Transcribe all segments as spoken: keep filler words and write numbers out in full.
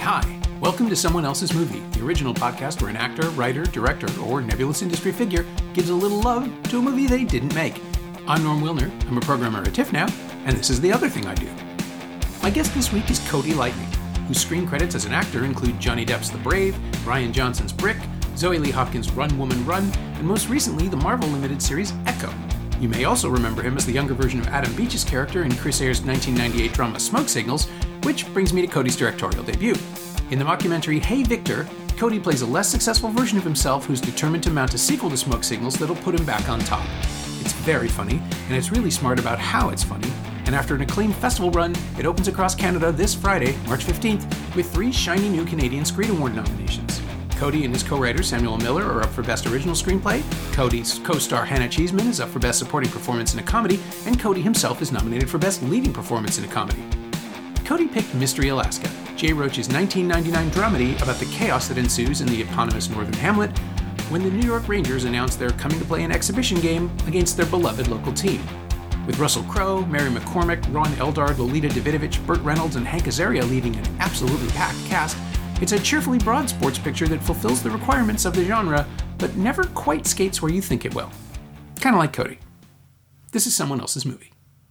Hi, welcome to Someone Else's Movie, the original podcast where an actor, writer, director, or nebulous industry figure gives a little love to a movie they didn't make. I'm Norm Wilner, I'm a programmer at TIFF now, and this is the other thing I do. My guest this week is Cody Lightning, whose screen credits as an actor include Johnny Depp's The Brave, Rian Johnson's Brick, Zoe Lee Hopkins' Run, Woman, Run, and most recently the Marvel limited series Echo. You may also remember him as the younger version of Adam Beach's character in Chris Ayres' nineteen ninety-eight drama Smoke Signals, which brings me to Cody's directorial debut. In the mockumentary Hey Victor, Cody plays a less successful version of himself who's determined to mount a sequel to Smoke Signals that'll put him back on top. It's very funny, and it's really smart about how it's funny, and after an acclaimed festival run, it opens across Canada this Friday, March fifteenth, with three shiny new Canadian Screen Award nominations. Cody and his co-writer Samuel Miller are up for Best Original Screenplay, Cody's co-star Hannah Cheesman is up for Best Supporting Performance in a Comedy, and Cody himself is nominated for Best Leading Performance in a Comedy. Cody picked Mystery Alaska, Jay Roach's nineteen ninety-nine dramedy about the chaos that ensues in the eponymous Northern Hamlet when the New York Rangers announce they're coming to play an exhibition game against their beloved local team. With Russell Crowe, Mary McCormick, Ron Eldard, Lolita Davidovich, Burt Reynolds, and Hank Azaria leading an absolutely packed cast, it's a cheerfully broad sports picture that fulfills the requirements of the genre, but never quite skates where you think it will. Kind of like Cody. This is Someone Else's Movie.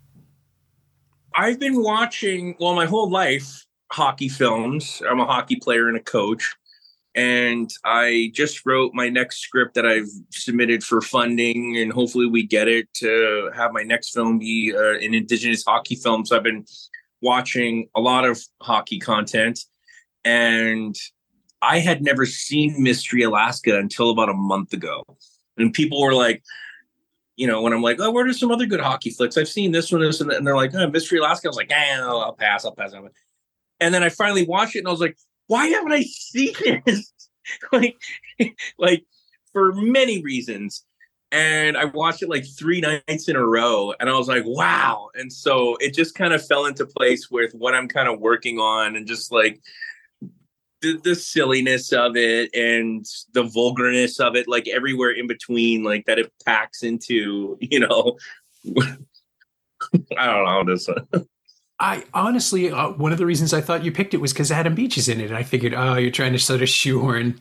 I've been watching, well, my whole life, hockey films. I'm a hockey player and a coach. And I just wrote my next script that I've submitted for funding, and hopefully we get it to have my next film be uh, an Indigenous hockey film. So I've been watching a lot of hockey content. And I had never seen Mystery Alaska until about a month ago. And people were like, you know, when I'm like, oh, where are some other good hockey flicks? I've seen this one, this, and that. And they're like, oh, Mystery Alaska. I was like, eh, I'll, I'll pass, I'll pass. I'll pass. And then I finally watched it and I was like, why haven't I seen this? like, like for many reasons. And I watched it like three nights in a row and I was like, wow. And so it just kind of fell into place with what I'm kind of working on and just like, The, the silliness of it and the vulgarness of it, like everywhere in between, like that it packs into, you know, I don't know this. I honestly, uh, one of the reasons I thought you picked it was because Adam Beach is in it. And I figured, oh, you're trying to sort of shoehorn.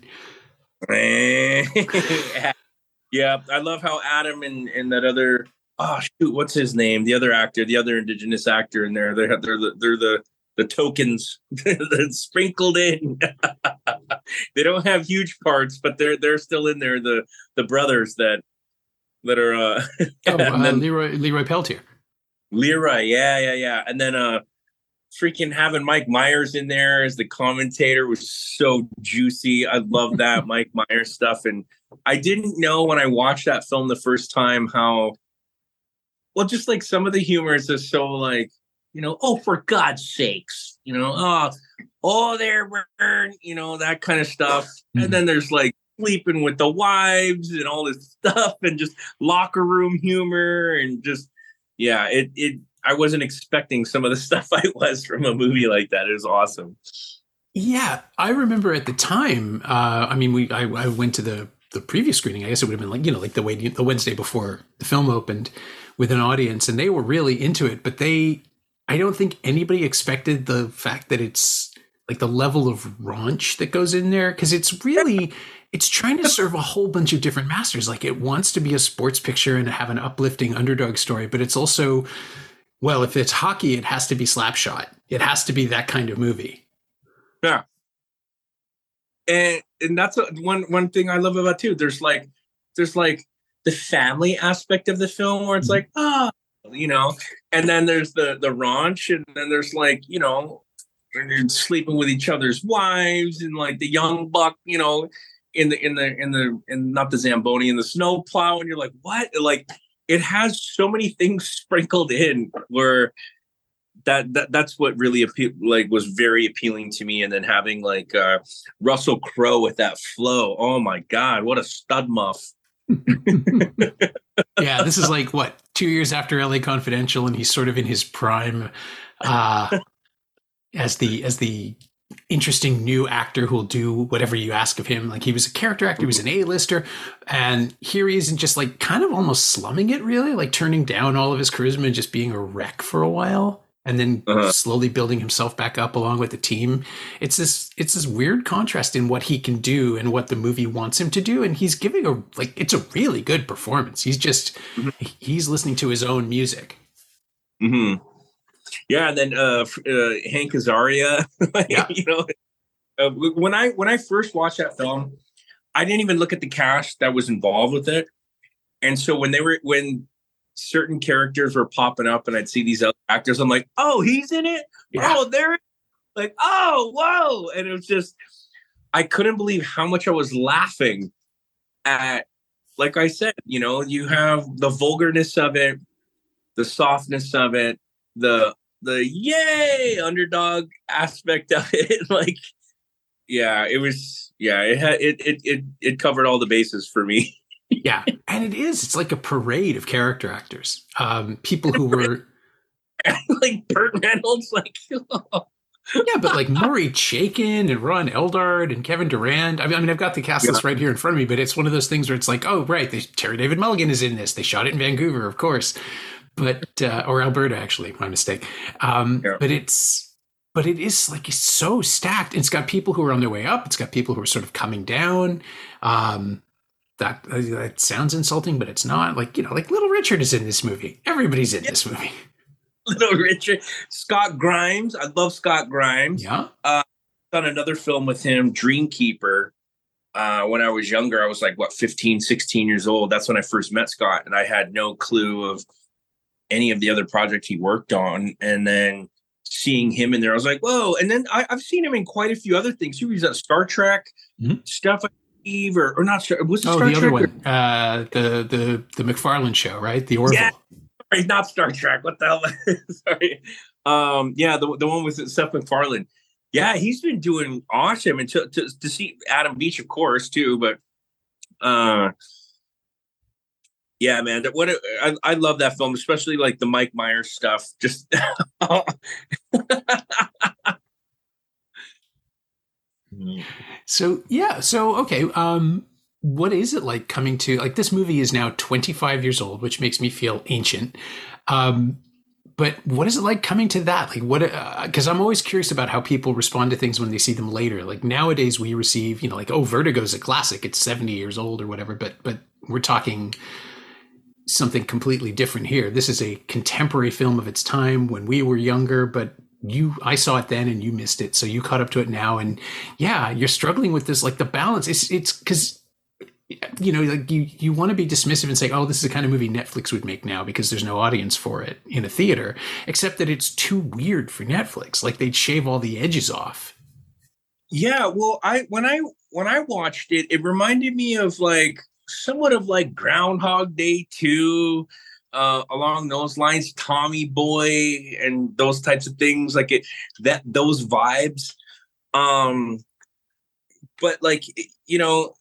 Yeah, I love how Adam and, and that other, oh, shoot, what's his name? The other actor, the other Indigenous actor in there. They're, they're, the, they're the, the tokens that's sprinkled in. They don't have huge parts, but they're they're still in there. The the brothers that that are uh, oh, uh then, Leroy Leroy Peltier. Leroy, yeah, yeah, yeah. And then uh freaking having Mike Myers in there as the commentator was so juicy. I love that Mike Myers stuff. And I didn't know when I watched that film the first time how well just like some of the humor is just so like, you know, oh, for God's sakes, you know, oh, oh, there, you know, that kind of stuff. Mm-hmm. And then there's like sleeping with the wives and all this stuff and just locker room humor and just, yeah, it, it, I wasn't expecting some of the stuff I was from a movie like that. It was awesome. Yeah. I remember at the time, uh, I mean, we, I, I went to the, the previous screening. I guess it would have been like, you know, like the way the Wednesday before the film opened with an audience and they were really into it, but they, I don't think anybody expected the fact that it's like the level of raunch that goes in there. Cause it's really, it's trying to serve a whole bunch of different masters. Like it wants to be a sports picture and have an uplifting underdog story, but it's also, well, if it's hockey, it has to be Slapshot. It has to be that kind of movie. Yeah. And, and that's a, one, one thing I love about too. There's like, there's like the family aspect of the film where it's like, ah, oh, you know, and then there's the the raunch, and then there's like, you know, sleeping with each other's wives, and like the young buck, you know, in the in the in the in not the Zamboni in the snowplow, and you're like, what? Like it has so many things sprinkled in where that that that's what really appeal like was very appealing to me. And then having like uh, Russell Crowe with that flow, oh my God, what a stud muff. Yeah, this is like what two years after L A Confidential, and he's sort of in his prime uh, as the as the interesting new actor who will do whatever you ask of him. Like he was a character actor, he was an A-lister, and here he is and just like kind of almost slumming it, really, like turning down all of his charisma and just being a wreck for a while. and then uh-huh. slowly building himself back up along with the team. It's this it's this weird contrast in what he can do and what the movie wants him to do. And he's giving a like it's a really good performance. He's just mm-hmm. he's listening to his own music. Mm-hmm. Yeah, and then uh, uh, Hank Azaria. Yeah. You know, uh, when I when I first watched that film, I didn't even look at the cast that was involved with it. And so when they were when certain characters were popping up and I'd see these other actors, I'm like, oh, he's in it? Yeah. Oh, there. Like, oh, whoa. And it was just, I couldn't believe how much I was laughing at, like I said, you know, you have the vulgarness of it, the softness of it, the, the yay underdog aspect of it. Like, yeah, it was, yeah, it had, it, it, it, it covered all the bases for me. Yeah, and it is. It's like a parade of character actors. Um, people who were like Burt Reynolds, like oh. Yeah, but like Maury Chaykin and Ron Eldard and Kevin Durand. I mean, I mean, I've got the cast list yeah. right here in front of me, but it's one of those things where it's like, oh, right, they, Terry David Mulligan is in this. They shot it in Vancouver, of course, but uh, or Alberta, actually, my mistake. Um, yeah. But it's but it is like it's so stacked. It's got people who are on their way up. It's got people who are sort of coming down. Um, That, uh, that sounds insulting, but it's not. Like, you know, like Little Richard is in this movie. Everybody's in yeah. this movie. Little Richard. Scott Grimes. I love Scott Grimes. Yeah. Uh, done another film with him, Dreamkeeper. Uh, when I was younger, I was like, what, fifteen, sixteen years old. That's when I first met Scott. And I had no clue of any of the other projects he worked on. And then seeing him in there, I was like, whoa. And then I, I've seen him in quite a few other things. He was at Star Trek mm-hmm. stuff. Eve or, or not sure was it oh Star the Trek other or? one uh the the the McFarlane show, right? The Orville. Yeah. Sorry, not Star Trek, what the hell. Sorry. Um yeah, the, the one with Seth MacFarlane. Yeah, he's been doing awesome. And to, to, to see Adam Beach, of course, too, but uh yeah, man, what a, I, I love that film, especially like the Mike Myers stuff. Just So, yeah. So, okay. Um, what is it like coming to, like, this movie is now twenty-five years old, which makes me feel ancient. Um, but what is it like coming to that? Like, what, uh, cause I'm always curious about how people respond to things when they see them later. Like nowadays we receive, you know, like, oh, Vertigo's a classic. It's seventy years old or whatever, but, but we're talking something completely different here. This is a contemporary film of its time when we were younger, but you, I saw it then and you missed it. So you caught up to it now. And yeah, you're struggling with this, like the balance. It's, it's cause, you know, like you, you want to be dismissive and say, oh, this is the kind of movie Netflix would make now because there's no audience for it in a theater, except that it's too weird for Netflix. Like they'd shave all the edges off. Yeah. Well, I, when I, when I watched it, it reminded me of like somewhat of like Groundhog Day two, Uh, along those lines, Tommy Boy and those types of things, like it, that, those vibes. Um, but like, you know,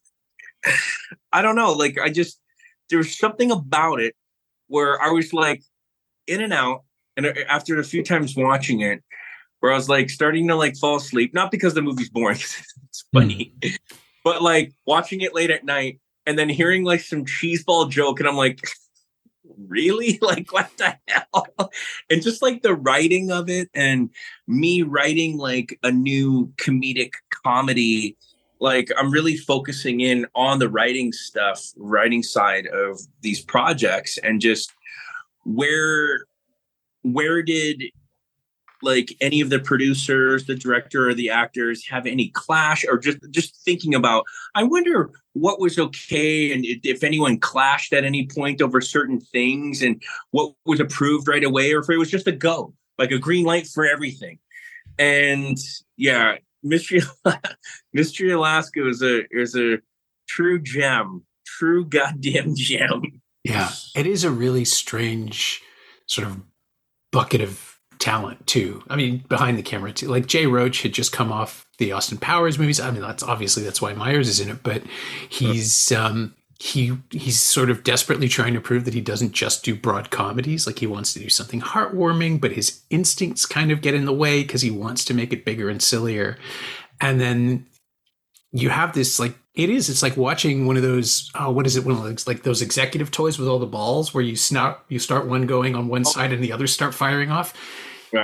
I don't know, like I just, there's something about it where I was like in and out. And after a few times watching it, where I was like starting to like fall asleep, not because the movie's boring, it's funny, mm. but like watching it late at night and then hearing like some cheeseball joke. And I'm like, really? Like, what the hell? And just like the writing of it and me writing like a new comedic comedy, like I'm really focusing in on the writing stuff, writing side of these projects, and just where, where did like any of the producers, the director or the actors have any clash, or just, just thinking about, I wonder what was okay. And if anyone clashed at any point over certain things and what was approved right away, or if it was just a go, like a green light for everything. And yeah, Mystery, Mystery Alaska is a, is a true gem, true goddamn gem. Yeah. It is a really strange sort of bucket of talent too. I mean, behind the camera too. Like Jay Roach had just come off the Austin Powers movies. I mean, that's obviously that's why Myers is in it, but he's um he he's sort of desperately trying to prove that he doesn't just do broad comedies. Like he wants to do something heartwarming, but his instincts kind of get in the way because he wants to make it bigger and sillier. And then you have this like it is it's like watching one of those oh what is it one of those like those executive toys with all the balls where you snap you start one going on one side and the others start firing off. Yeah.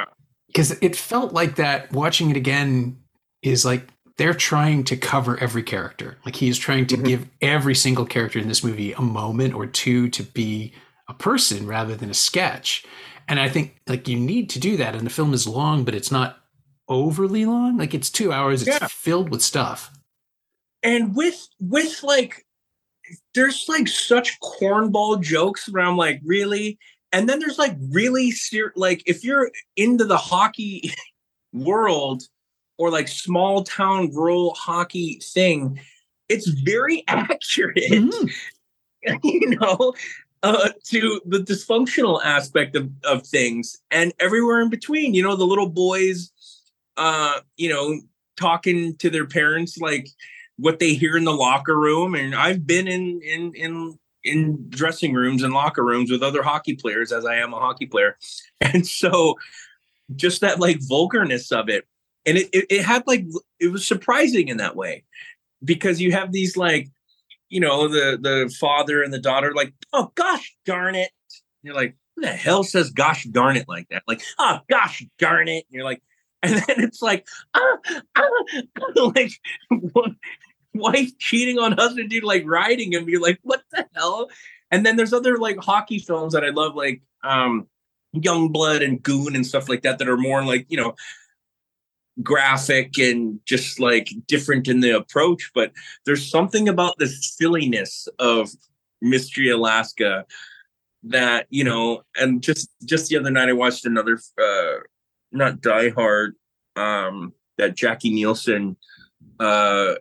because it felt like that watching it again is like they're trying to cover every character. Like he is trying to mm-hmm. give every single character in this movie a moment or two to be a person rather than a sketch. And I think like you need to do that. And the film is long, but it's not overly long. Like it's two hours. It's yeah. filled with stuff. And with, with like, there's like such cornball jokes where I'm like, really? And then there's like really ser- like if you're into the hockey world or like small town rural hockey thing, it's very accurate, mm-hmm. you know, uh, to the dysfunctional aspect of, of things and everywhere in between, you know, the little boys, uh, you know, talking to their parents, like what they hear in the locker room. And I've been in, in, in, in dressing rooms and locker rooms with other hockey players as I am a hockey player. And so just that like vulgarness of it. And it, it, it had like, it was surprising in that way because you have these like, you know, the, the father and the daughter like, oh gosh, darn it. And you're like, who the hell says gosh, darn it like that? Like, oh gosh, darn it. And you're like, and then it's like, ah, ah, like wife cheating on husband, dude, like riding him. You're like, what the hell? And then there's other like hockey films that I love, like um, Youngblood and Goon and stuff like that, that are more like, you know, graphic and just like different in the approach. But there's something about the silliness of Mystery Alaska that, you know, and just, just the other night I watched another, uh, not Die Hard, um, that Jackie Nielsen, uh,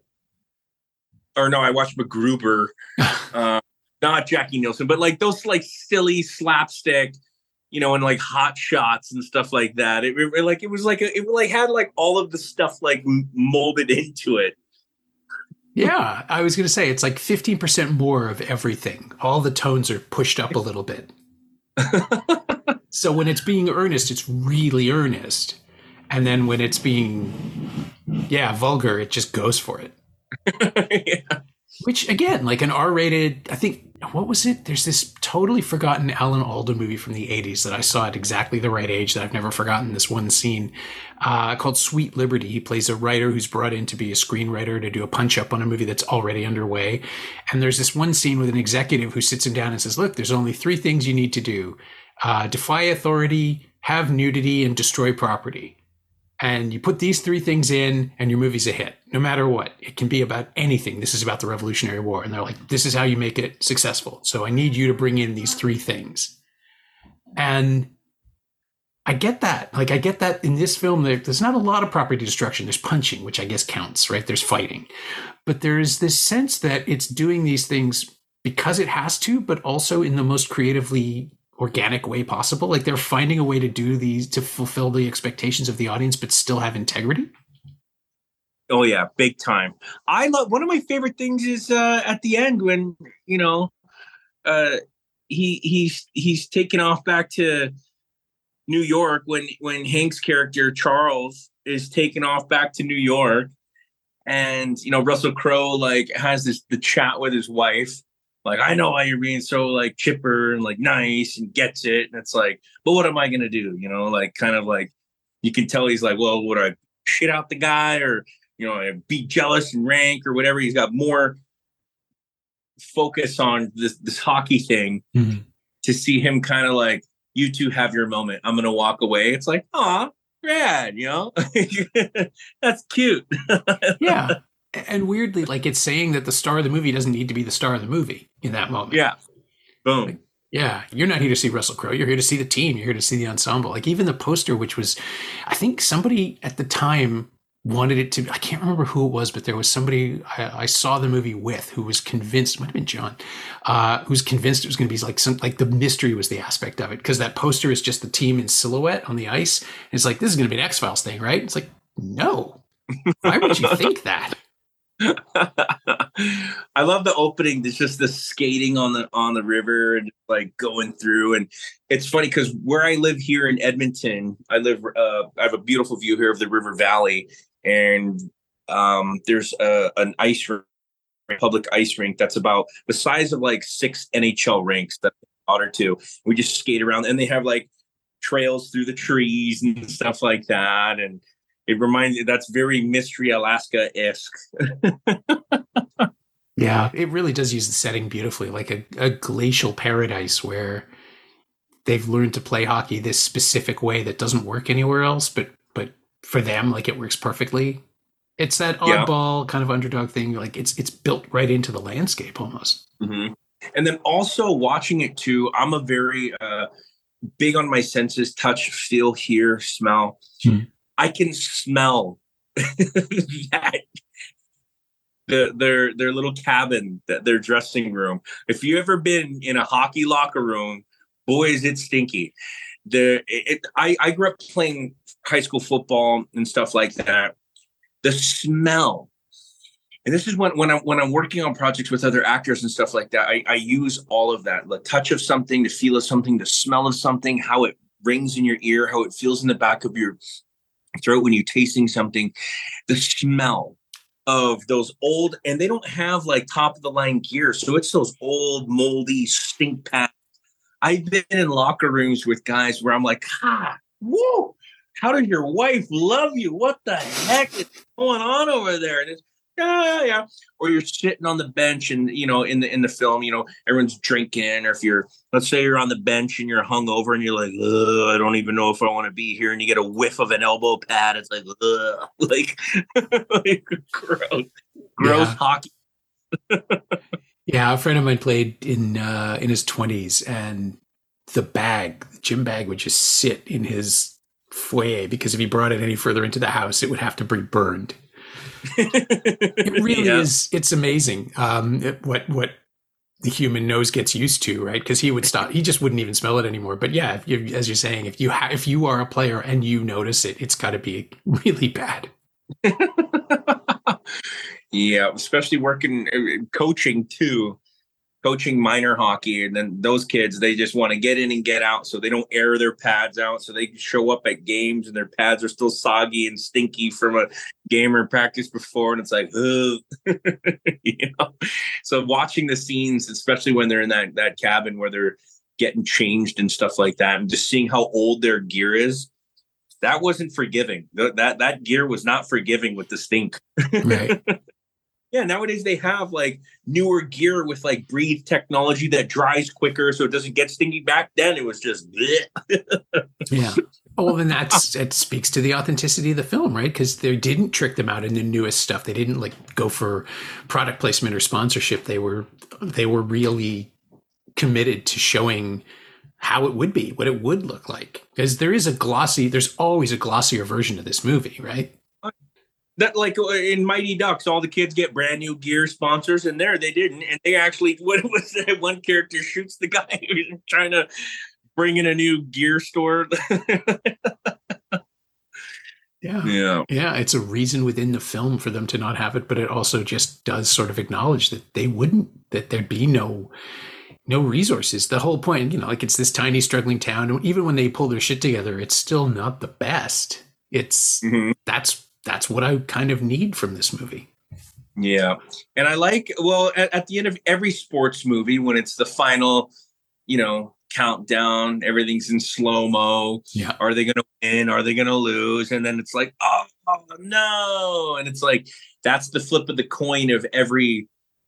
or no, I watched MacGruber, uh, not Jackie Nielsen, but like those like silly slapstick, you know, and like Hot Shots and stuff like that. It, it like it was like a, it like had like all of the stuff like molded into it. Yeah, I was going to say it's like fifteen percent more of everything. All the tones are pushed up a little bit. So when it's being earnest, it's really earnest. And then when it's being, yeah, vulgar, it just goes for it. Yeah. Which, again, like an R-rated, I think, what was it? There's this totally forgotten Alan Alda movie from the eighties that I saw at exactly the right age that I've never forgotten this one scene uh, called Sweet Liberty. He plays a writer who's brought in to be a screenwriter to do a punch-up on a movie that's already underway. And there's this one scene with an executive who sits him down and says, look, there's only three things you need to do. Uh, defy authority, have nudity, and destroy property. And you put these three things in and your movie's a hit, no matter what. It can be about anything. This is about the Revolutionary War. And they're like, this is how you make it successful. So I need you to bring in these three things. And I get that. Like, I get that in this film, there, there's not a lot of property destruction. There's punching, which I guess counts, right? There's fighting. But there's this sense that it's doing these things because it has to, but also in the most creatively organic way possible. Like they're finding a way to do these to fulfill the expectations of the audience, but still have integrity. Oh yeah, big time. I love one of my favorite things is uh, at the end when you know uh, he he's he's taken off back to New York when when Hank's character Charles is taken off back to New York, and you know Russell Crowe like has this the chat with his wife. Like, I know why you're being so like chipper and like nice and gets it. And it's like, but what am I going to do? You know, like kind of like you can tell he's like, well, would I shit out the guy or, you know, be jealous and rank or whatever. He's got more focus on this, this hockey thing mm-hmm. to see him kind of like, you two have your moment. I'm going to walk away. It's like, aw, rad, you know, that's cute. Yeah. And weirdly, like it's saying that the star of the movie doesn't need to be the star of the movie in that moment. Yeah. Boom. Like, yeah. You're not here to see Russell Crowe. You're here to see the team. You're here to see the ensemble. Like even the poster, which was, I think somebody at the time wanted it to, I can't remember who it was, but there was somebody I, I saw the movie with who was convinced, it might have been John, uh, who was convinced it was going to be like some, like the mystery was the aspect of it. Cause that poster is just the team in silhouette on the ice. And it's like, this is going to be an X-Files thing, right? It's like, no, why would you think that? I love the opening. There's just the skating on the on the river and like going through. And it's funny because where I live here in Edmonton, I live. Uh, I have a beautiful view here of the River Valley, and um, there's a, an ice rink, public ice rink that's about the size of like six N H L rinks that water to. We just skate around, and they have like trails through the trees and stuff like that. And it reminds me, that's very Mystery Alaska-esque. Yeah, it really does use the setting beautifully, like a, a glacial paradise where they've learned to play hockey this specific way that doesn't work anywhere else, but but for them, like, it works perfectly. It's that oddball yeah. kind of underdog thing. Like, it's it's built right into the landscape almost. Mm-hmm. And then also watching it too, I'm a very uh, big on my senses: touch, feel, hear, smell. Hmm. I can smell that. The, their their little cabin, their dressing room. If you ever been in a hockey locker room, boy, is it stinky. The it, I I grew up playing high school football and stuff like that. The smell, and this is when when I'm when I'm working on projects with other actors and stuff like that. I, I use all of that: the touch of something, the feel of something, the smell of something, how it rings in your ear, how it feels in the back of your throat when you're tasting something. The smell of those old, and they don't have like top of the line gear, so it's those old moldy stink pads. I've been in locker rooms with guys where I'm like, ah, whoa, how does your wife love you? What the heck is going on over there? And it's yeah, yeah. Or you're sitting on the bench, and you know, in the in the film, you know, everyone's drinking. Or if you're, let's say, you're on the bench and you're hungover, and you're like, I don't even know if I want to be here, and you get a whiff of an elbow pad. It's like, ugh, like, like gross, gross yeah. hockey. Yeah, a friend of mine played in uh, in his twenties, and the bag, the gym bag, would just sit in his foyer because if he brought it any further into the house, it would have to be burned. It really yeah. is. It's amazing um, it, what what the human nose gets used to, right? Because he would stop. He just wouldn't even smell it anymore. But yeah, if you, as you're saying, if you ha- if you are a player and you notice it, it's got to be really bad. Yeah, especially working uh, coaching too. Coaching minor hockey, and then those kids, they just want to get in and get out, so they don't air their pads out, so they can show up at games and their pads are still soggy and stinky from a game or practice before, and it's like, ugh. You know. So watching the scenes, especially when they're in that that cabin where they're getting changed and stuff like that, and just seeing how old their gear is, that wasn't forgiving. That that gear was not forgiving with the stink. Right. Yeah, nowadays they have like newer gear with like breathe technology that dries quicker so it doesn't get stinky. Back then it was just yeah. Oh, well, then that's it speaks to the authenticity of the film, right? Because they didn't trick them out in the newest stuff. They didn't like go for product placement or sponsorship. They were they were really committed to showing how it would be, what it would look like. Because there is a glossy, there's always a glossier version of this movie, right? That, like in Mighty Ducks, all the kids get brand new gear sponsors, and there they didn't. And they actually, what was that? One character shoots the guy who's trying to bring in a new gear store. Yeah. Yeah. Yeah. It's a reason within the film for them to not have it, but it also just does sort of acknowledge that they wouldn't, that there'd be no, no resources. The whole point, you know, like it's this tiny struggling town. And even when they pull their shit together, it's still not the best. It's, mm-hmm. that's, That's what I kind of need from this movie. Yeah. And I like, well, at, at the end of every sports movie, when it's the final, you know, countdown, everything's in slow-mo. Yeah. Are they going to win? Are they going to lose? And then it's like, oh, oh, no. And it's like, that's the flip of the coin of every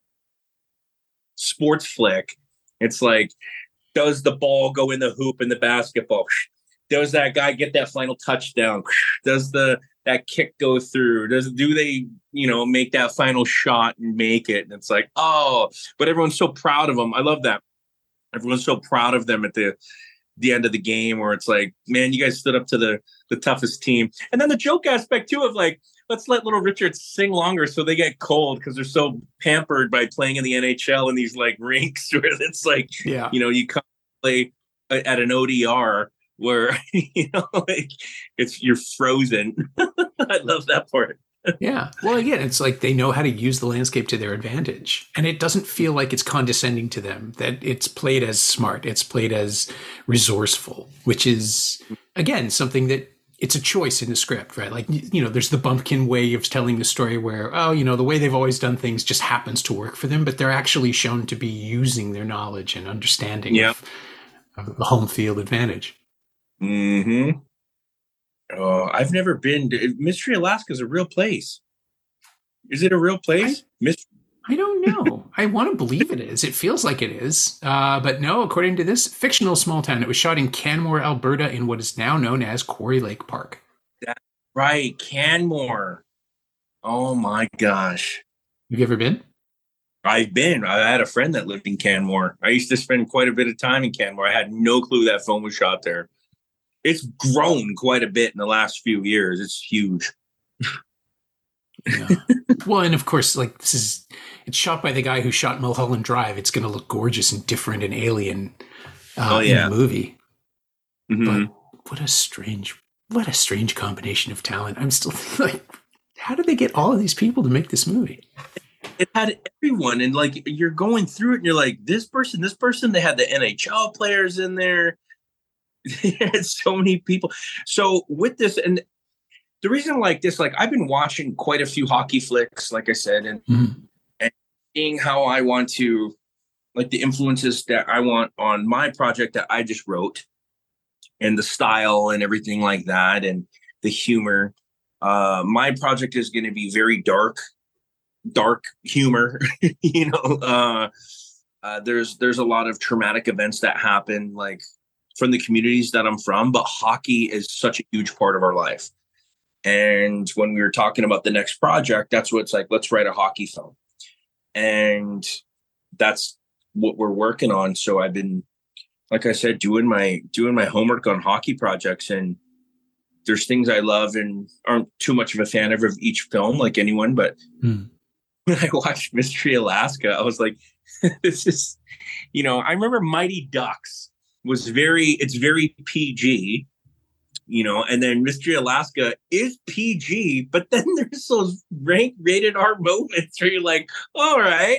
sports flick. It's like, does the ball go in the hoop in the basketball? Does that guy get that final touchdown? Does the that kick go through? Does do they, you know, make that final shot and make it? And it's like, oh, but everyone's so proud of them. I love that. Everyone's so proud of them at the the end of the game, where it's like, man, you guys stood up to the the toughest team. And then the joke aspect too of like, let's let little Richard sing longer so they get cold because they're so pampered by playing in the N H L in these like rinks where it's like, yeah, you know, you come play at an O D R. Where, you know, like it's you're frozen. I love that part. Yeah. Well, again, it's like they know how to use the landscape to their advantage. And it doesn't feel like it's condescending to them, that it's played as smart. It's played as resourceful, which is, again, something that it's a choice in the script, right? Like, you know, there's the bumpkin way of telling the story where, oh, you know, the way they've always done things just happens to work for them, but they're actually shown to be using their knowledge and understanding yep. of, of the home field advantage. Mm-hmm. Oh, I've never been to Mystery Alaska is a real place. Is it a real place? I, Mystery. I don't know. I want to believe it is. It feels like it is. Uh, but no, according to this fictional small town, it was shot in Canmore, Alberta, in what is now known as Quarry Lake Park. That's right, Canmore. Oh my gosh. Have you ever been? I've been. I had a friend that lived in Canmore. I used to spend quite a bit of time in Canmore. I had no clue that film was shot there. It's grown quite a bit in the last few years. It's huge. Yeah. Well, and of course, like this is, it's shot by the guy who shot Mulholland Drive. It's going to look gorgeous and different and alien uh, oh, yeah. in the movie. Mm-hmm. But what a strange, what a strange combination of talent. I'm still like, how did they get all of these people to make this movie? It had everyone, and like you're going through it, and you're like, this person, this person. They had the N H L players in there. They had so many people. So with this, and the reason I like this, like I've been watching quite a few hockey flicks, like I said, and, mm-hmm. and seeing how I want to, like the influences that I want on my project that I just wrote, and the style and everything like that, and the humor. Uh, my project is going to be very dark, dark humor. you know, uh, uh, there's there's a lot of traumatic events that happen, like from the communities that I'm from, but hockey is such a huge part of our life. And when we were talking about the next project, that's what it's like, let's write a hockey film. And that's what we're working on. So I've been, like I said, doing my doing my homework on hockey projects. And there's things I love and aren't too much of a fan of, of each film, like anyone. But hmm. when I watched Mystery Alaska, I was like, this is, you know, I remember Mighty Ducks was very, it's very P G. You know, and then Mystery Alaska is P G, but then there's those rank rated R moments where you're like, all right.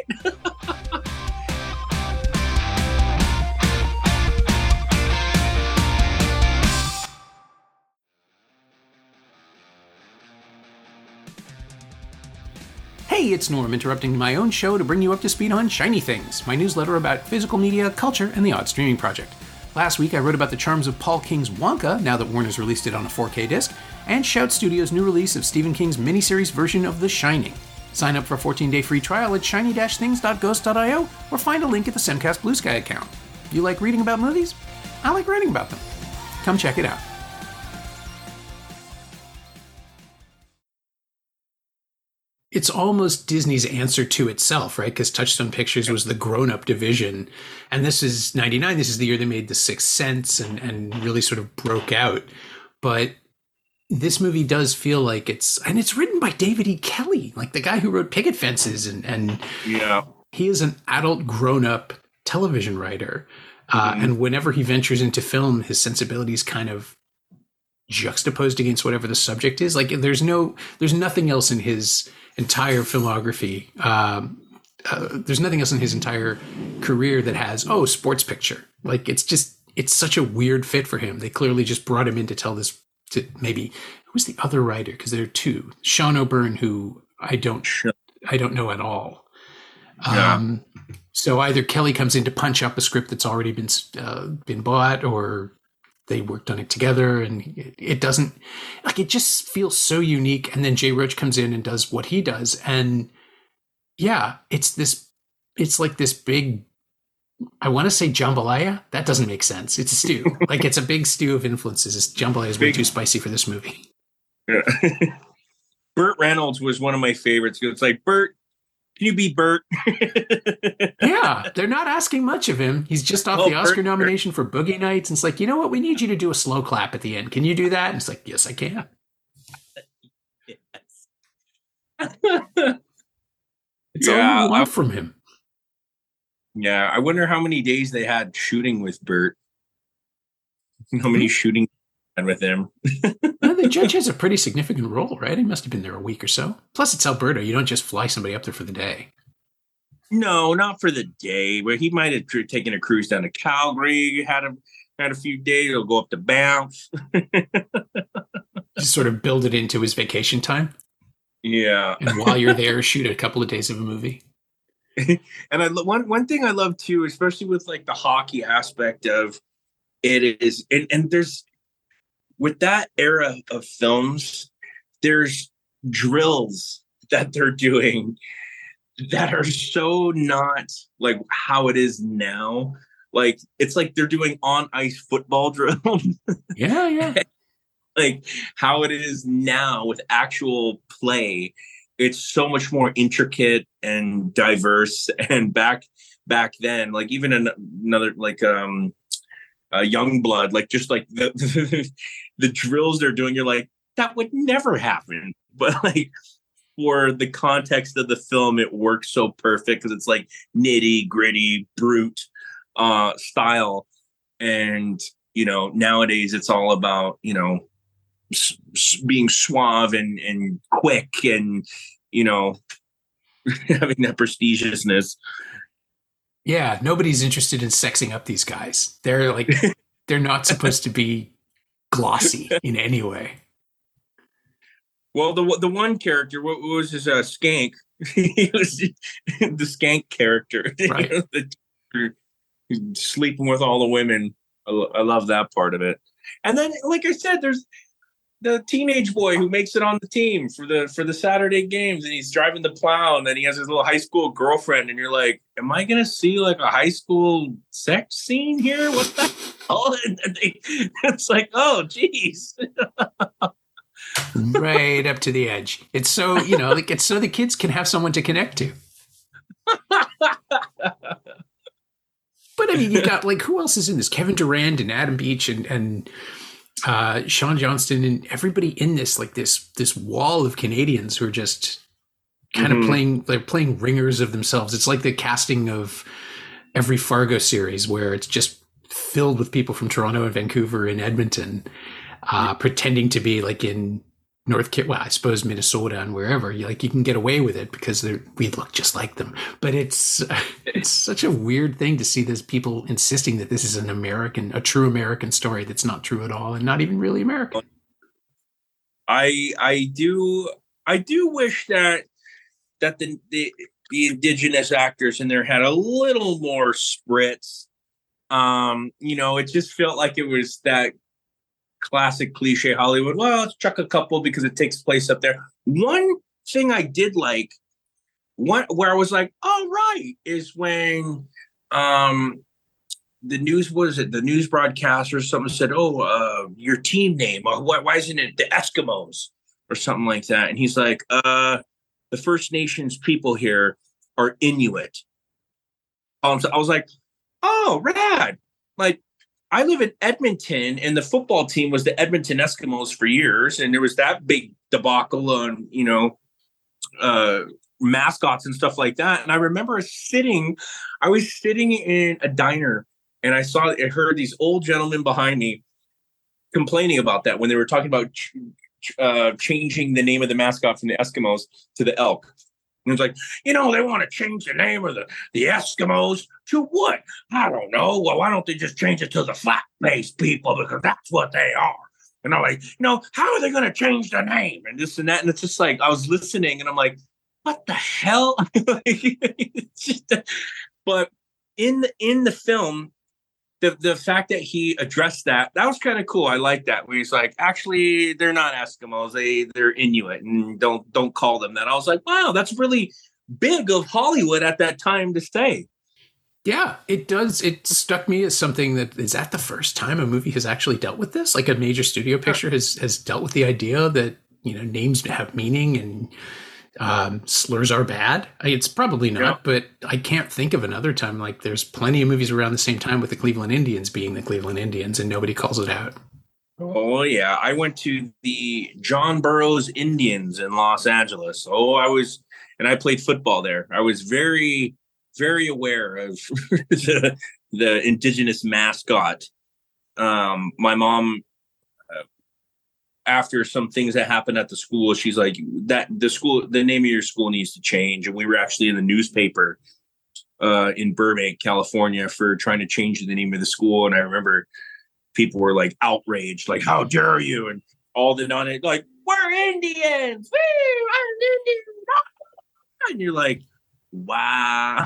Hey, it's Norm, interrupting my own show to bring you up to speed on Shiny Things, my newsletter about physical media, culture, and the odd streaming project. Last week, I wrote about the charms of Paul King's Wonka, now that Warner's released it on a four K disc, and Shout Studios' new release of Stephen King's miniseries version of The Shining. Sign up for a fourteen-day free trial at shiny dash things dot ghost dot io or find a link at the Semcast Blue Sky account. If you like reading about movies, I like writing about them. Come check it out. It's almost Disney's answer to itself, right? Because Touchstone Pictures was the grown-up division. And this is ninety-nine. This is the year they made The Sixth Sense and, and really sort of broke out. But this movie does feel like it's... And it's written by David E. Kelley, like the guy who wrote Picket Fences. And, and yeah, he is an adult, grown-up television writer. Uh, mm-hmm. And whenever he ventures into film, his sensibilities kind of juxtaposed against whatever the subject is. Like there's no... There's nothing else in his... entire filmography. Um, uh, there's nothing else in his entire career that has, oh, sports picture. Like it's just, it's such a weird fit for him. They clearly just brought him in to tell this to maybe, who's the other writer? Because there are two. Sean O'Byrne, who I don't, I don't know at all. Yeah. Um, so either Kelly comes in to punch up a script that's already been, uh, been bought, or they worked on it together, and it, it doesn't, like, it just feels so unique. And then Jay Roach comes in and does what he does. And yeah, it's this, it's like this big, I want to say jambalaya. That doesn't make sense. It's a stew. Like it's a big stew of influences. This jambalaya is way too spicy for this movie. Yeah. Burt Reynolds was one of my favorites. It's like, Burt, can you be Burt? Yeah, they're not asking much of him. He's just off oh, the Oscar Burt, nomination Burt. for Boogie Nights. And it's like, you know what? We need you to do a slow clap at the end. Can you do that? And it's like, yes, I can. Yes. It's yeah, all you want I, from him. Yeah, I wonder how many days they had shooting with Burt. How many mm-hmm. shooting had with him. Well, the judge has a pretty significant role, right? He must have been there a week or so. Plus, it's Alberta. You don't just fly somebody up there for the day. No, not for the day. But he might have tr- taken a cruise down to Calgary, had a had a few days. He'll go up to Banff. Just sort of build it into his vacation time. Yeah. And while you're there, shoot a couple of days of a movie. And I one one thing I love too, especially with like the hockey aspect of it, is and, and there's with that era of films, there's drills that they're doing that are so not like how it is now. Like, it's like they're doing on ice football drill. Yeah, yeah. Like how it is now with actual play. It's so much more intricate and diverse. And back back then, like even an, another like um uh, young blood, like just like the, the the drills they're doing, you're like, that would never happen. But like for the context of the film, it works so perfect because it's like nitty gritty, brute uh, style. And, you know, nowadays it's all about, you know, s- s- being suave and, and quick and, you know, having that prestigiousness. Yeah, nobody's interested in sexing up these guys. They're like, they're not supposed to be glossy in any way. Well, the the one character, what, what was his uh, skank? He was the skank character, right? the, sleeping with all the women. I, I love that part of it. And then, like I said, there's the teenage boy who makes it on the team for the for the Saturday games, and he's driving the plow, and then he has his little high school girlfriend, and you're like, am I gonna see like a high school sex scene here? What the hell? And they, it's like, oh, geez. Right up to the edge. It's so, you know, like it's so the kids can have someone to connect to. But I mean, you got like, who else is in this? Kevin Durant and Adam Beach and and uh, Sean Johnston and everybody in this, like this this wall of Canadians who are just kind mm-hmm. of playing, they're playing ringers of themselves. It's like the casting of every Fargo series where it's just filled with people from Toronto and Vancouver and Edmonton. Uh, pretending to be like in North Kit, well, I suppose Minnesota and wherever. You like you can get away with it because we look just like them. But it's it's such a weird thing to see this people insisting that this is an American, a true American story that's not true at all and not even really American. I I do I do wish that that the the, the indigenous actors in there had a little more spritz. Um, you know, it just felt like it was that classic cliche Hollywood. Well, let's chuck a couple because it takes place up there. One thing I did like, one where I was like, "All right," is when um, the news was it the news broadcaster or something said, "Oh, uh, your team name? Uh, why, why isn't it the Eskimos or something like that?" And he's like, "Uh, the First Nations people here are Inuit." Um, so I was like, "Oh, rad!" Like. I live in Edmonton, and the football team was the Edmonton Eskimos for years, and there was that big debacle on, you know, uh, mascots and stuff like that. And I remember sitting, I was sitting in a diner, and I saw, I heard these old gentlemen behind me complaining about that when they were talking about ch- uh, changing the name of the mascot from the Eskimos to the elk. And it's like, you know, they want to change the name of the, the Eskimos to what? I don't know. Well, why don't they just change it to the flat-faced people because that's what they are? And I'm like, you know, how are they going to change the name? And this and that. And it's just like, I was listening and I'm like, what the hell? It's just, but in the, in the film, the the fact that he addressed that, that was kind of cool. I like that. Where he's like, actually, they're not Eskimos. They, they're Inuit and don't don't call them that. I was like, wow, that's really big of Hollywood at that time to say. Yeah, it does. It struck me as something that is that the first time a movie has actually dealt with this? Like a major studio picture has, has dealt with the idea that, you know, names have meaning and um, slurs are bad. It's probably not, yeah. But I can't think of another time. Like there's plenty of movies around the same time with the Cleveland Indians being the Cleveland Indians and nobody calls it out. Oh, yeah. I went to the John Burroughs Indians in Los Angeles. Oh, I was, and I played football there. I was very, very aware of the, the indigenous mascot. Um, my mom, uh, after some things that happened at the school, she's like, that the school, the name of your school needs to change. And we were actually in the newspaper uh, in Burbank, California for trying to change the name of the school. And I remember people were like outraged, like, how dare you? And all the non like, we're Indians. Woo, I'm Indian. And you're like, wow.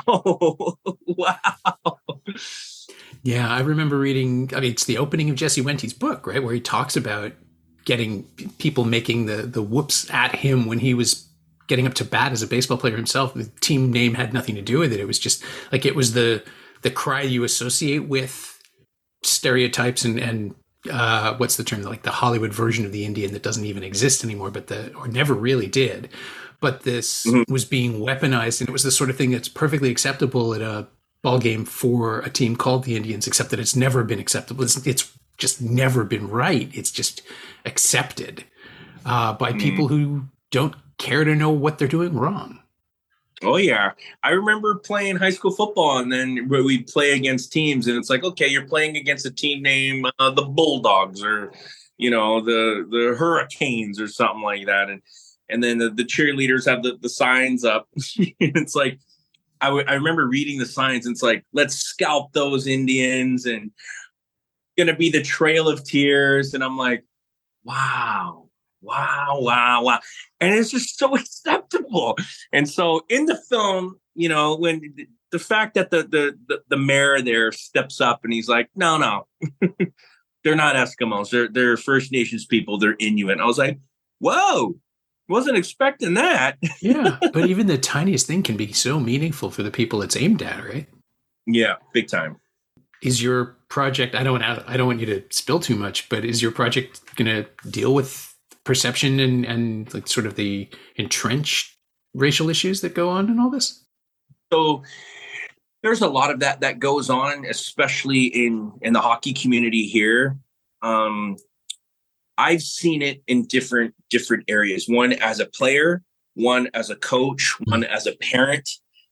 Wow. Yeah, I remember reading, I mean, it's the opening of Jesse Wente's book, right? Where he talks about getting people making the the whoops at him when he was getting up to bat as a baseball player himself. The team name had nothing to do with it. It was just like, it was the the cry you associate with stereotypes and and uh, what's the term, like the Hollywood version of the Indian that doesn't even exist anymore, but the or never really did. But this mm-hmm. was being weaponized, and it was the sort of thing that's perfectly acceptable at a ball game for a team called the Indians, except that it's never been acceptable. It's, it's just never been right. It's just accepted uh, by mm-hmm. people who don't care to know what they're doing wrong. Oh, yeah. I remember playing high school football, and then we'd play against teams, and it's like, okay, you're playing against a team named uh, the Bulldogs, or, you know, the the Hurricanes or something like that. And and then the, the cheerleaders have the, the signs up. It's like, I, w- I remember reading the signs, and it's like, let's scalp those Indians, and going to be the Trail of Tears. And I'm like, wow, wow, wow, wow. And it's just so acceptable. And so in the film, you know, when the fact that the the the, the mayor there steps up and he's like, no, no, they're not Eskimos. They're they're First Nations people. They're Inuit. I was like, whoa. Wasn't expecting that. Yeah, but even the tiniest thing can be so meaningful for the people it's aimed at, right? Yeah, big time. Is your project, I don't want, I don't want you to spill too much, but is your project going to deal with perception and, and like sort of the entrenched racial issues that go on in all this? So there's a lot of that that goes on, especially in, in the hockey community here. Um, I've seen it in different different areas. One as a player, one as a coach, one as a parent.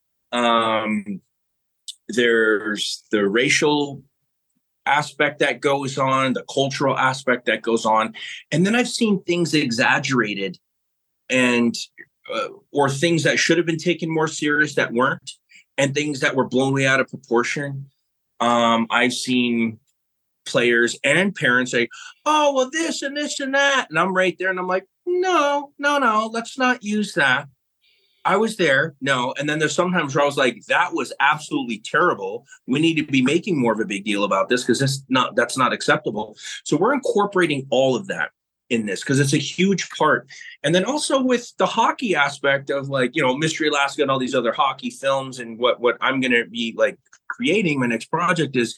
Um, there's the racial aspect that goes on, the cultural aspect that goes on, and then I've seen things exaggerated, and uh, or things that should have been taken more serious that weren't, and things that were blown way out of proportion. Um, I've seen players and parents say, oh, well, this and this and that. And I'm right there and I'm like, no, no, no, let's not use that. I was there. No. And then there's sometimes where I was like, that was absolutely terrible. We need to be making more of a big deal about this because this not that's not acceptable. So we're incorporating all of that in this because it's a huge part. And then also with the hockey aspect of like, you know, Mystery Alaska and all these other hockey films, and what what I'm going to be like creating, my next project is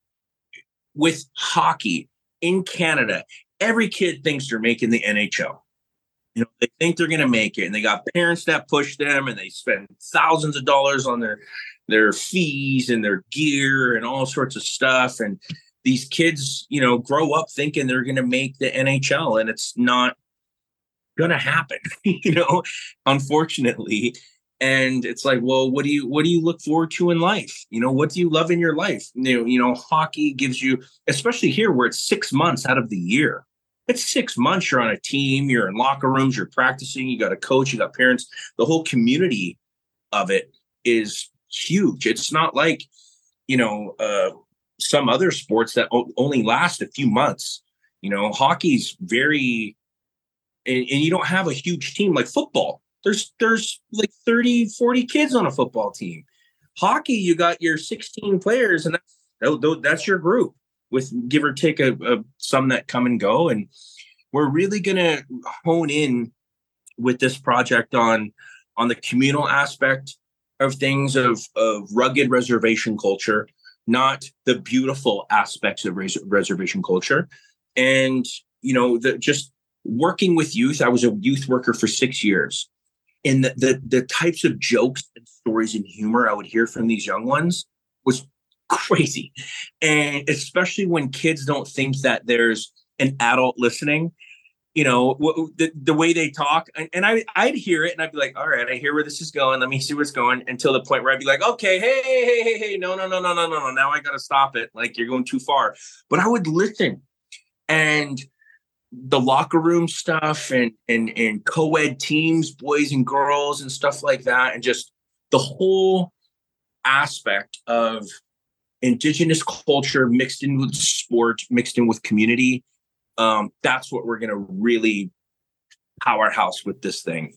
with hockey in Canada. Every kid thinks they're making the N H L. You know, they think they're going to make it, and they got parents that push them, and they spend thousands of dollars on their their fees and their gear and all sorts of stuff. And these kids, you know, grow up thinking they're going to make the N H L, and it's not going to happen, you know, unfortunately. And it's like, well, what do you what do you look forward to in life? You know, what do you love in your life? You know, you know, hockey gives you, especially here where it's six months out of the year. It's six months. You're on a team. You're in locker rooms. You're practicing. You got a coach. You got parents. The whole community of it is huge. It's not like, you know, uh, some other sports that o- only last a few months. You know, hockey's very, and, and you don't have a huge team like football. There's there's like thirty, forty kids on a football team. Hockey, you got your sixteen players, and that's, that's your group with give or take a, a some that come and go. And we're really going to hone in with this project on on the communal aspect of things, of, of rugged reservation culture, not the beautiful aspects of res- reservation culture. And, you know, the, just working with youth. I was a youth worker for six years. And the, the the types of jokes and stories and humor I would hear from these young ones was crazy. And especially when kids don't think that there's an adult listening, you know, w- the, the way they talk. And, and I, I'd hear it and I'd be like, all right, I hear where this is going. Let me see where it's going, until the point where I'd be like, okay, hey, hey, hey, hey, hey, no, no, no, no, no, no, no. Now I got to stop it. Like, you're going too far. But I would listen. And the locker room stuff and, and, and co-ed teams, boys and girls and stuff like that. And just the whole aspect of Indigenous culture mixed in with sport, mixed in with community. Um, that's what we're going to really powerhouse with this thing.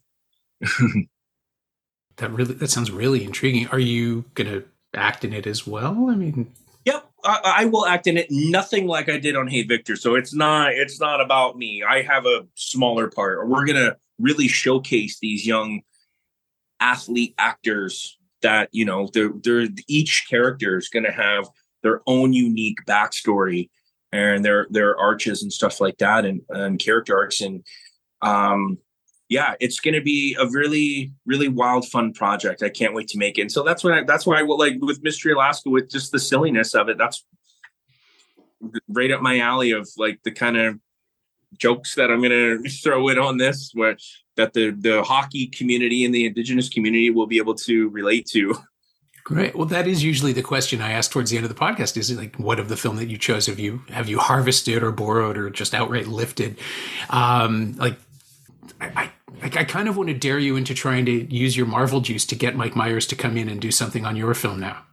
That really, that sounds really intriguing. Are you going to act in it as well? I mean, yep. I, I will act in it nothing like I did on Hey Victor. So it's not it's not about me. I have a smaller part. We're gonna really showcase these young athlete actors that, you know, they're they're each character is gonna have their own unique backstory and their their arches and stuff like that, and, and character arcs. And um yeah, it's going to be a really, really wild, fun project. I can't wait to make it. And so that's what I, that's why I will, like with Mystery Alaska, with just the silliness of it. That's right up my alley of like the kind of jokes that I'm going to throw in on this, where that the the hockey community and the Indigenous community will be able to relate to. Great. Well, that is usually the question I ask towards the end of the podcast. Is it like, what of the film that you chose have you have you harvested or borrowed or just outright lifted? Um, like, I. I Like, I kind of want to dare you into trying to use your Marvel juice to get Mike Myers to come in and do something on your film now.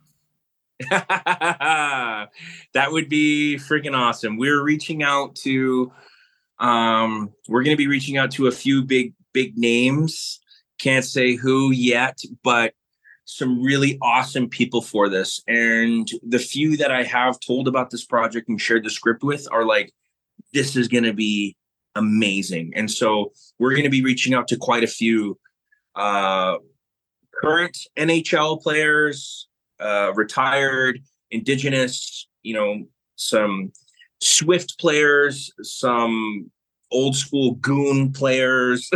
That would be freaking awesome. We're reaching out to, um, we're going to be reaching out to a few big, big names. Can't say who yet, but some really awesome people for this. And the few that I have told about this project and shared the script with are like, this is going to be amazing. And so we're going to be reaching out to quite a few uh, current N H L players, uh, retired, Indigenous, you know, some Swift players, some old school Goon players,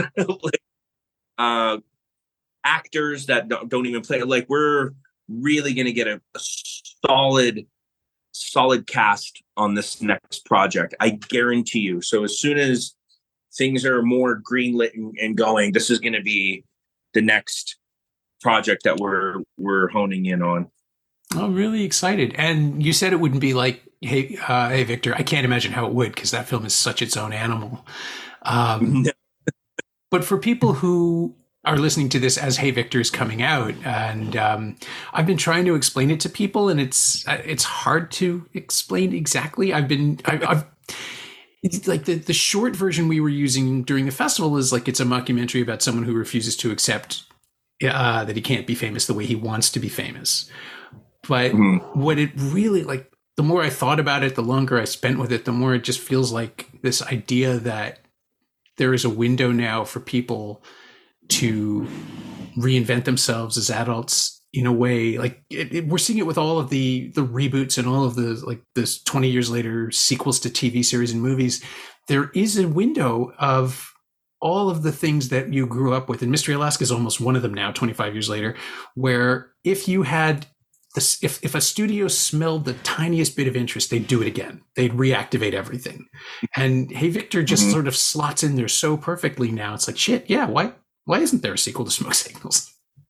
uh, actors that don't, don't even play. Like, we're really going to get a, a solid solid cast on this next project. I guarantee you. So as soon as things are more greenlit and, and going, this is going to be the next project that we're we're honing in on. Oh, really excited. And you said it wouldn't be like, hey, uh, hey, Victor. I can't imagine how it would, because that film is such its own animal. Um, no. But for people who are listening to this as Hey Victor is coming out, and um, I've been trying to explain it to people, and it's it's hard to explain exactly. I've been I, I've it's like the the short version we were using during the festival is like, it's a mockumentary about someone who refuses to accept uh, that he can't be famous the way he wants to be famous. But mm-hmm. what it really, like, the more I thought about it, the longer I spent with it, the more it just feels like this idea that there is a window now for people to reinvent themselves as adults in a way. Like, it, it, we're seeing it with all of the the reboots and all of the, like, this twenty years later sequels to T V series and movies. There is a window of all of the things that you grew up with, and Mystery Alaska is almost one of them now, twenty-five years later, where if you had this, if, if a studio smelled the tiniest bit of interest, they'd do it again. They'd reactivate everything. And Hey Victor just mm-hmm. sort of slots in there so perfectly now. It's like, shit, yeah, why why isn't there a sequel to Smoke Signals?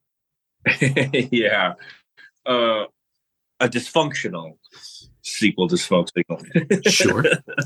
Yeah. Uh, a dysfunctional sequel to Smoke Signals. Sure.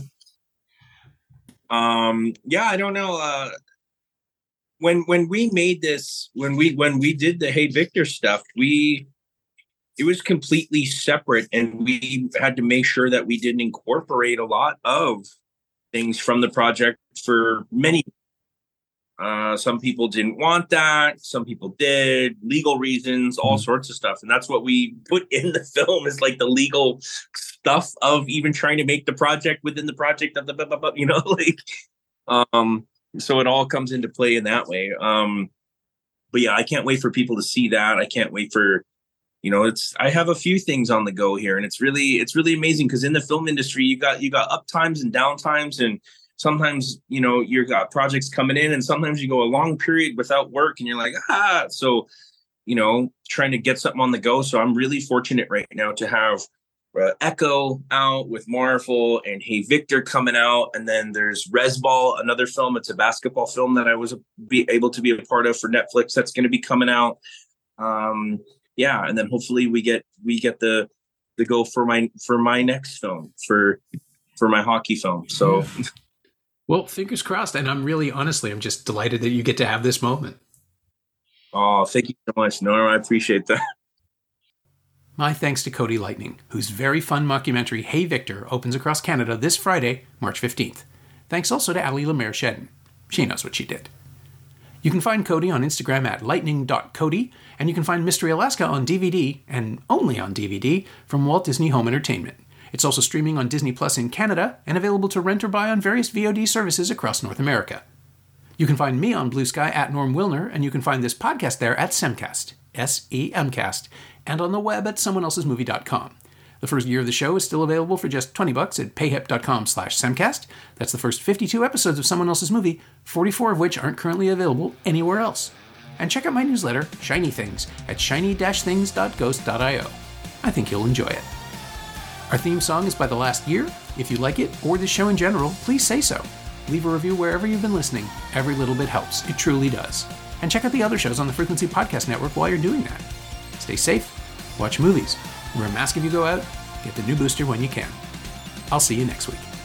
um, yeah, I don't know. Uh, when when we made this, when we when we did the Hey Victor stuff, we it was completely separate, and we had to make sure that we didn't incorporate a lot of things from the project for many. Uh, some people didn't want that. Some people did. Legal reasons, all sorts of stuff. And that's what we put in the film, is like the legal stuff of even trying to make the project within the project of the, blah, blah, blah, you know, like, um, so it all comes into play in that way. Um, but yeah, I can't wait for people to see that. I can't wait for, you know, it's, I have a few things on the go here, and it's really, it's really amazing, because in the film industry, you got, you got up times and down times, and sometimes, you know, you got projects coming in, and sometimes you go a long period without work, and you're like, ah, so, you know, trying to get something on the go. So I'm really fortunate right now to have uh, Echo out with Marvel, and Hey Victor coming out. And then there's Resball, another film. It's a basketball film that I was be able to be a part of for Netflix. That's going to be coming out. Um, yeah. And then hopefully we get, we get the, the go for my, for my next film, for, for my hockey film. So well, fingers crossed. And I'm really, honestly, I'm just delighted that you get to have this moment. Oh, thank you so much. No, I appreciate that. My thanks to Cody Lightning, whose very fun mockumentary Hey Victor opens across Canada this Friday, March fifteenth. Thanks also to Ali Lemaire Shedden. She knows what she did. You can find Cody on Instagram at lightning dot cody, and you can find Mystery Alaska on D V D, and only on D V D, from Walt Disney Home Entertainment. It's also streaming on Disney Plus in Canada and available to rent or buy on various V O D services across North America. You can find me on Blue Sky at Norm Wilner, and you can find this podcast there at Semcast, S E M cast, and on the web at someone else's movie dot com. The first year of the show is still available for just twenty bucks at payhip.com slash semcast. That's the first fifty-two episodes of Someone Else's Movie, forty-four of which aren't currently available anywhere else. And check out my newsletter, Shiny Things, at shiny dash things dot ghost dot io. I think you'll enjoy it. Our theme song is by The Last Year. If you like it, or the show in general, please say so. Leave a review wherever you've been listening. Every little bit helps. It truly does. And check out the other shows on the Frequency Podcast Network while you're doing that. Stay safe, watch movies, wear a mask if you go out, get the new booster when you can. I'll see you next week.